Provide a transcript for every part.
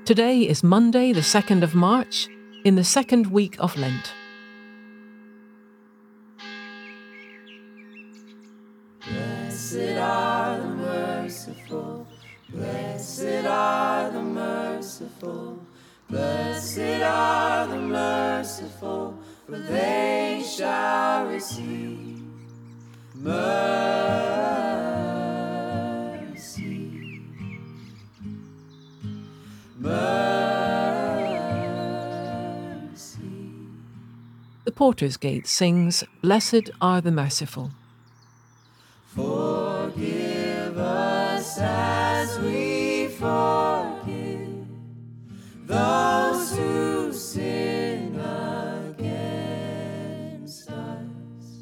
Today is Monday, the 2nd of March, in the second week of Lent. Blessed are the merciful, blessed are the merciful, blessed are the merciful, for they shall receive mercy. Mercy. The Porter's Gate sings, "Blessed are the merciful." Forgive us as we forgive those who sin against us.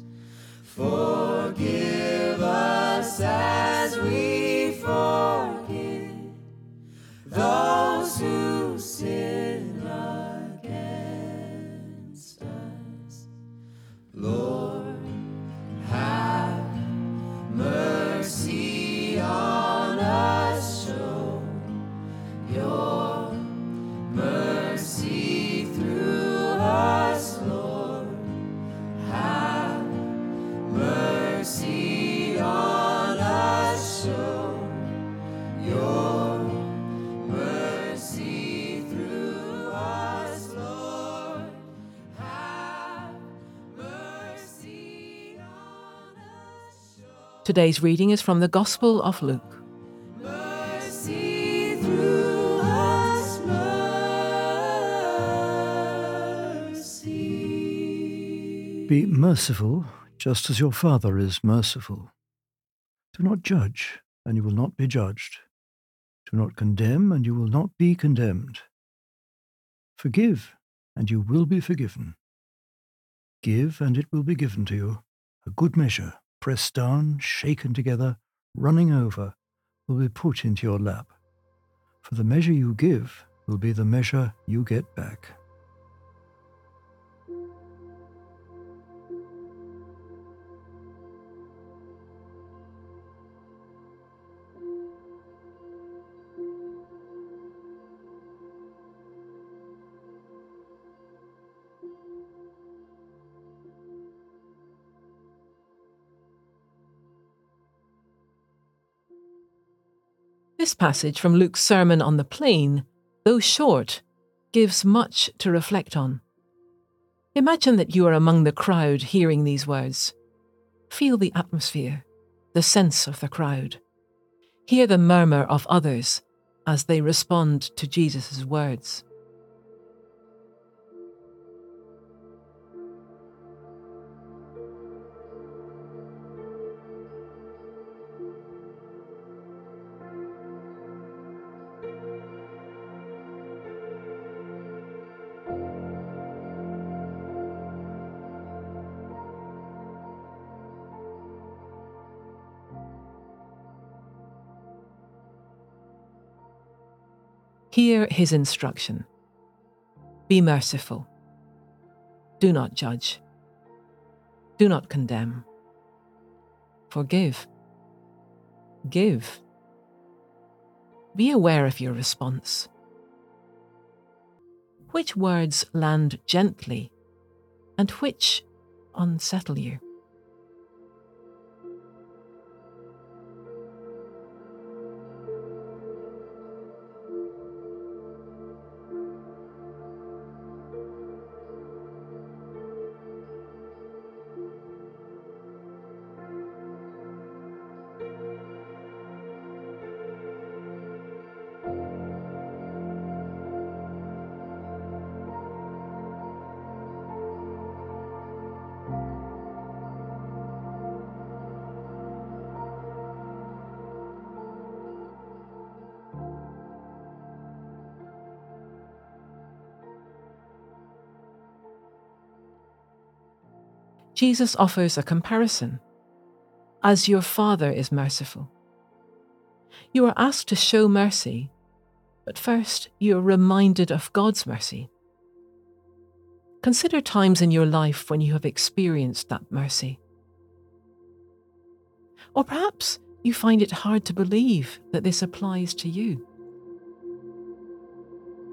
Forgive us as we forgive those who sin against us. Lord, have mercy on us, show your mercy through us, Lord. Have mercy on us, show your mercy through us, Lord. Have mercy on us, show Today's reading is from the Gospel of Luke. mercy through us, mercy. Be merciful, just as your Father is merciful. Do not judge, and you will not be judged. Do not condemn, and you will not be condemned. Forgive, and you will be forgiven. Give, and it will be given to you. A good measure, pressed down, shaken together, running over, will be put into your lap. For the measure you give will be the measure you get back. This passage from Luke's Sermon on the Plain, though short, gives much to reflect on. Imagine that you are among the crowd hearing these words. Feel the atmosphere, the sense of the crowd. Hear the murmur of others as they respond to Jesus' words. Hear his instruction. Be merciful. Do not judge. Do not condemn. Forgive. Give. Be aware of your response. Which words land gently and which unsettle you? Jesus offers a comparison. As your Father is merciful. You are asked to show mercy, but first you are reminded of God's mercy. Consider times in your life when you have experienced that mercy. Or perhaps you find it hard to believe that this applies to you.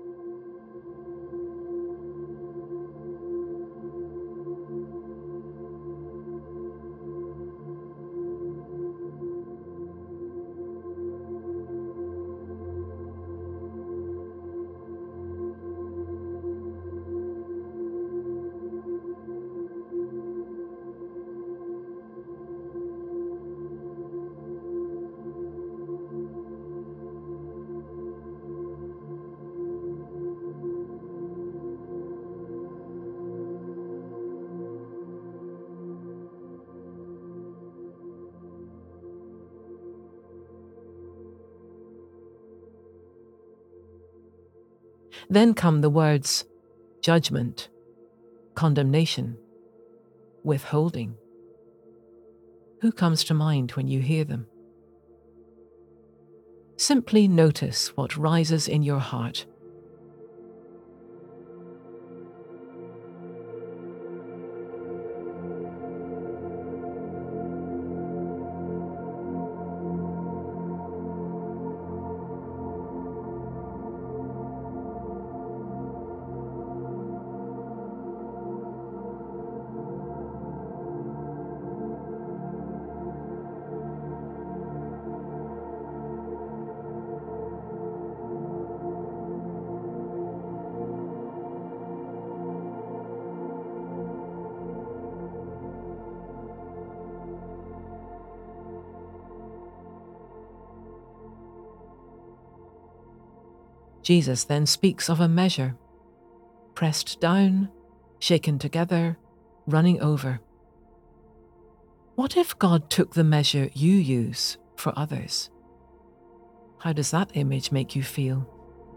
Then come the words judgment, condemnation, withholding. Who comes to mind when you hear them? Simply notice what rises in your heart. Jesus then speaks of a measure, pressed down, shaken together, running over. What if God took the measure you use for others? How does that image make you feel?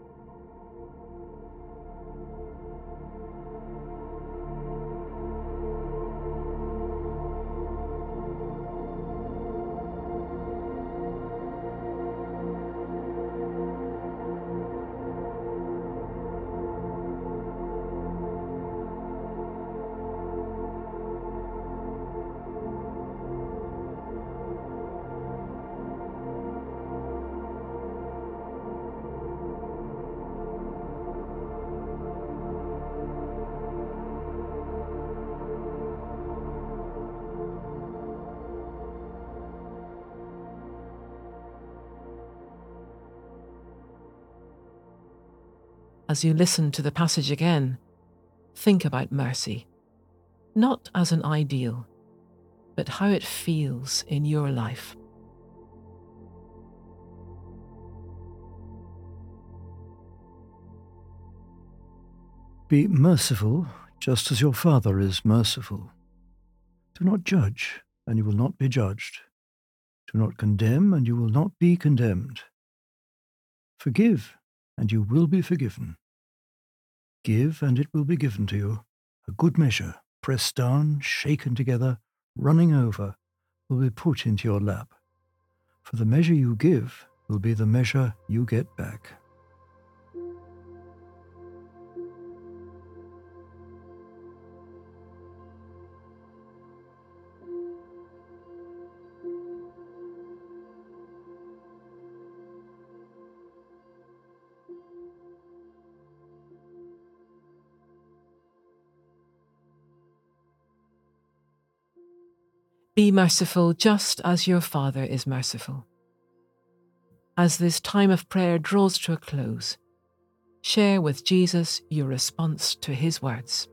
As you listen to the passage again, think about mercy, not as an ideal, but how it feels in your life. Be merciful, just as your Father is merciful. Do not judge, and you will not be judged. Do not condemn, and you will not be condemned. Forgive, and you will be forgiven. Give, and it will be given to you. A good measure, pressed down, shaken together, running over, will be put into your lap. For the measure you give will be the measure you get back. Be merciful just as your Father is merciful. As this time of prayer draws to a close, share with Jesus your response to his words.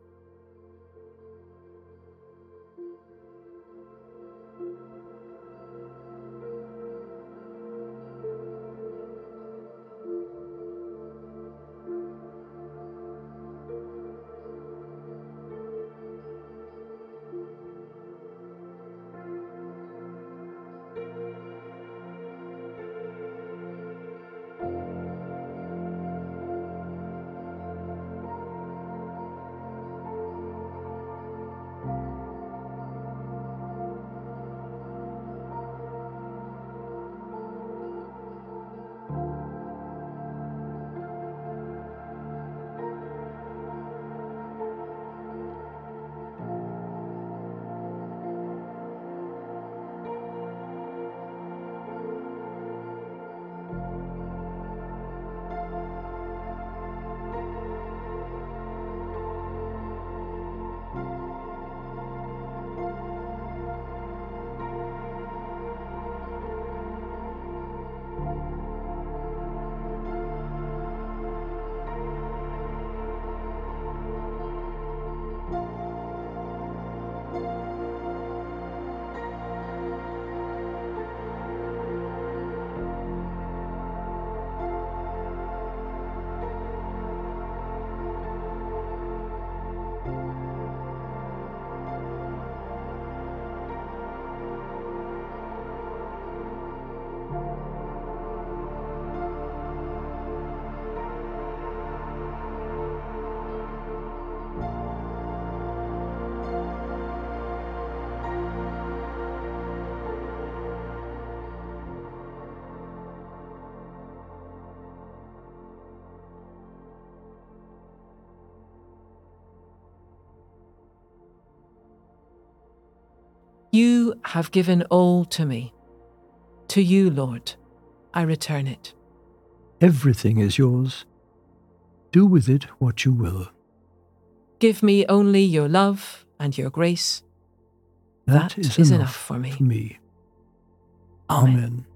You have given all to me. To you, Lord, I return it. Everything is yours. Do with it what you will. Give me only your love and your grace. That That is is enough enough for me. for me. Amen. Amen.